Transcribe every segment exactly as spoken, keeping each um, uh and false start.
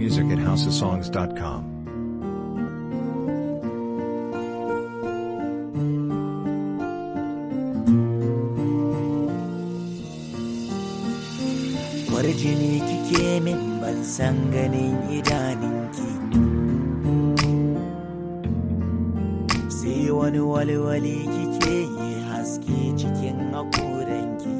music at house of songs dot com. Warjini kike min ban san ganin idaninki, sai wani walwali kike yi haske cikin haƙoranki.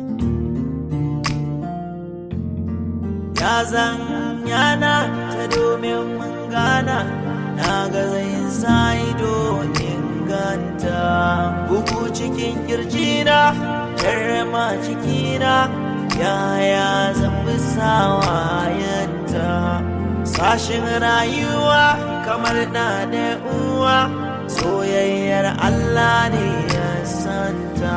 Ya zan yana ta domin mun gana, na ga zai sa ido inganta. Bugu cikin kirjina, karama cikina, yaya zan bi sawayenta. Sashin rayuwa kamar na da uwa, soyayyar Allah ne ya santa.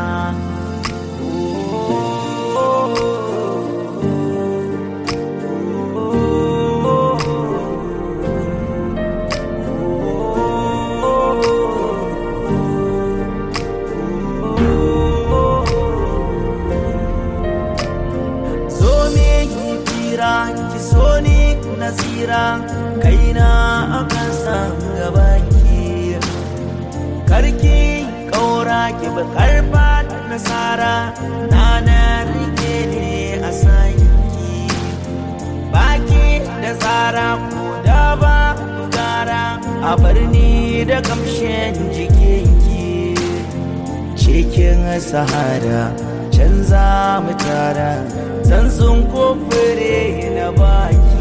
Ki so ni nasira, kaina a kasan gabanki, karki kaura ki bi karfa nasara, na na rike ne a sanki. Baki da tsara ko da ba gara, a barni da kamshin jikinki. Cikin sahara canza mu tara, zan sun kofure na baki.